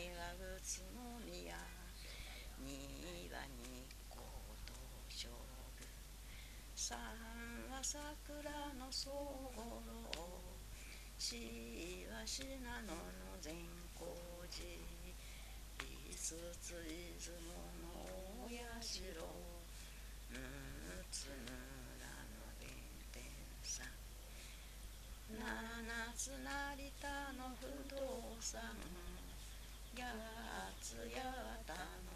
は宇都宮には日光東照宮三は桜の総五郎四は信濃の善光寺五つ出雲のお社六つ村の弁天さん七つ成田の不動産八つ八幡